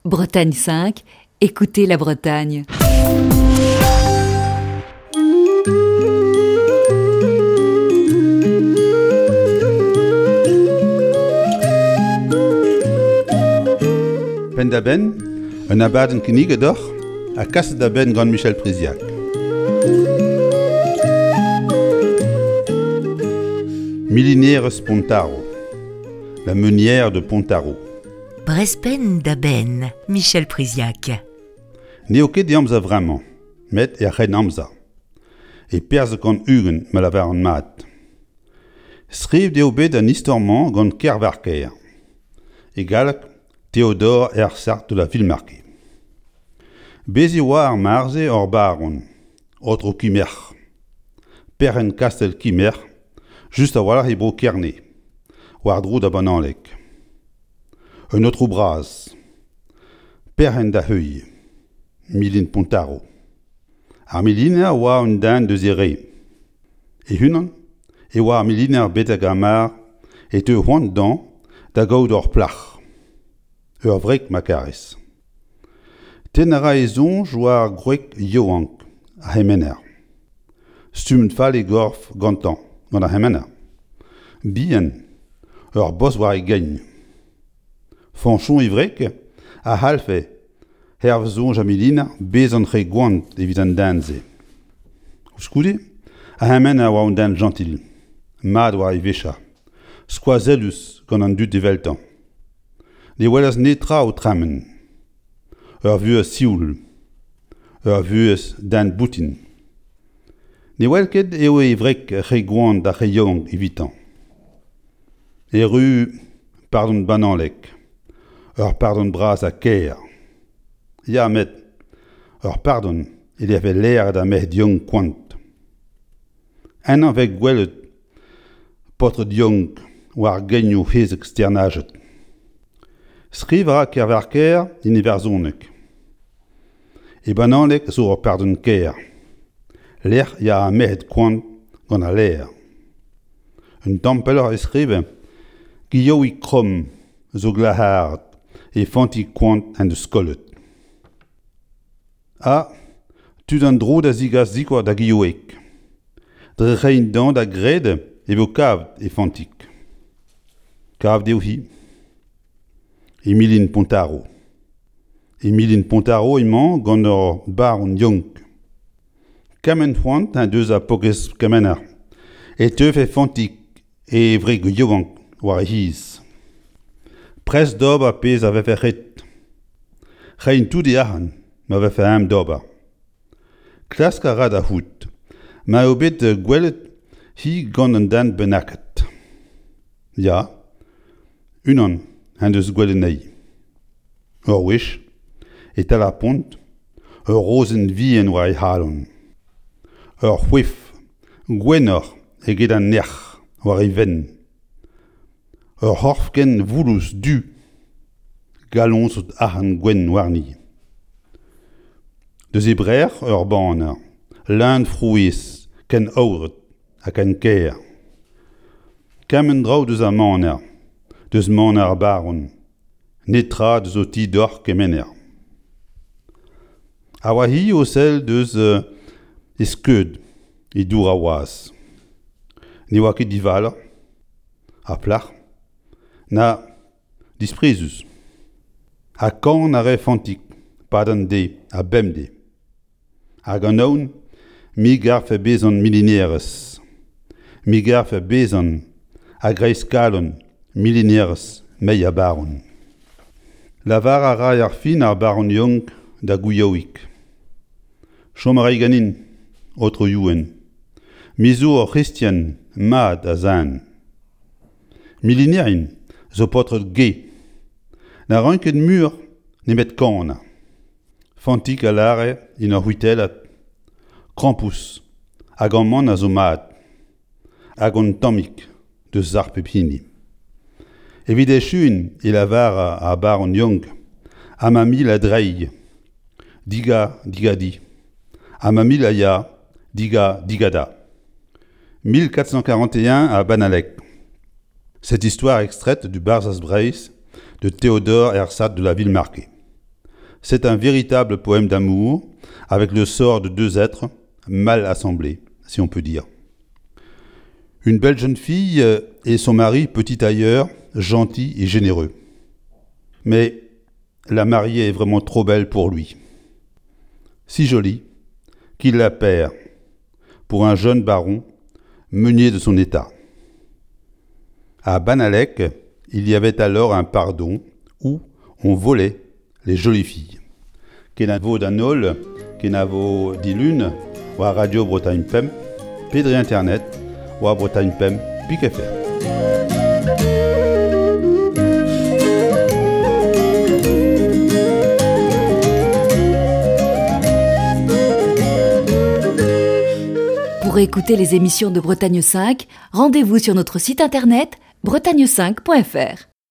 Bretagne 5, écoutez la Bretagne. Pen da ben, un abadenn kinniget oc'h, a kaset da ben gant Michel Priziac. Milinaires Pontaro, la meunière de Pontaro. Brespen da ben, Michel Priziac. Neo ket de amza vremañ, met ren amza. E perz gant ugen me la war an mat. Skriv deo bet an istorman gant kervarker. E galak Théodore Hersart de la Villemarquée. Bezi oa ar marze hor baron, otro kimer. Perren kastel kimer, just a walar e bro kerne, war drou da bananlek. Un otro braz. Perren da heuil, Milin Pontaro. Ar milina oa un dan de zere. E hunan, e oa ar milina bet a gamar, et te c'hoant dan da gaout hor plach. Ur vrek makares. Ten a ra ezonj war gwek yoank a hemener. Stumd fall e gorf gantan, gant a hemener. Bien, ur bos war e gagn. Fanchon ivrek a halfe, herv zonj a milina bez an tre gwant evit an danze. Ouskoude, a hemener war un dan gentil. Mad war e vecha. Skoazellus gant an dud eveltan. Ne welaz netra o trammen. Ur vuez sioul. Ur vuez dan boutin. Ne welket eo e vrek re gwant da re yong evitan. E ru pardon bananlek. Ur pardon braz a ker. Ya met, ur pardon il ave l'air da meh diong kwant. En an vek gwelet potre diong war genio hezek sternajet. Skriv a kervarker in e verzonek. E bananlek zo ur pardon ker. L'er ya a mehed kwant gant a l'er. Un tampeller e skrive gio i krom zo glahard e fanti kwant en de skollet. Ha, tud an dro da zigas zikor da gioek. Dre rein dan da grede e vo kavd e fantik. Kavd eo hi. Milin Pontaro. Milin Pontaro emañ gant ur bar un yonk. Kamen c'hoant an deus a pogez kamenar. E teuf e fantik e vreg yoank war e hiz. Pres dob a pez a vefe ret. Rein tout e ahan, ma vefe am doba. Klask a rad a hout, ma eo bet gwelet hi gant an dan benaket. Ya, unan, an deus gwelenei. Ur wech, et al a pont, ur rozen vien war e halon. Ur c'hwef, gwenor eget an nerch war e ven. Ur c'horfken voulous du, galon sot ahan gwen warni. Deus e brer ur baner, land frouez, ken aoret ha ken ker. Kamen draou deus a maner, deus maner baron, netra deus o ti d'or kemener. A oa hi o sel deus eskeud e dour a oaz. Ne oa ket divaler, a plach, na disprezus. A kan a re fantik, padan de, a bemde. Hag an aoun, mi garfe bezan milinaires. Mi garfe bezan a greiz kalon milinaires mei a baron. Lavar a rai ar fin ar baron yonk da gouioik. Chom a ganin, otro youen. Mizo o christian, mad a zan. Milinerin, zo potre ge. Na ranket mur, ne met kana. Fantik a lare, in ar huitelat. Krampus, hag an man a zo mad. Hag an tamik, deus zar pepini. Evit echun e lavar a baron yonk, a ma mil a dreig. Diga, diga di. A ma mil a ya, diga, digada. 1441 à Banalec. Cette histoire extraite du Barzaz Breis de Théodore Hersart de la Villemarquée. C'est un véritable poème d'amour, avec le sort de deux êtres mal assemblés, si on peut dire. Une belle jeune fille et son mari petit tailleur, gentil et généreux. Mais la mariée est vraiment trop belle pour lui. Si jolie qu'il la perd pour un jeune baron meunier de son état. À Banalec, il y avait alors un pardon où on volait les jolies filles. Kenavo d'Anol, Kenavo d'Ilune, ou à Radio Bretagne Pem, Pédri Internet, ou à Bretagne Pem, Pic-FM. Pour écouter les émissions de Bretagne 5, rendez-vous sur notre site internet bretagne5.fr.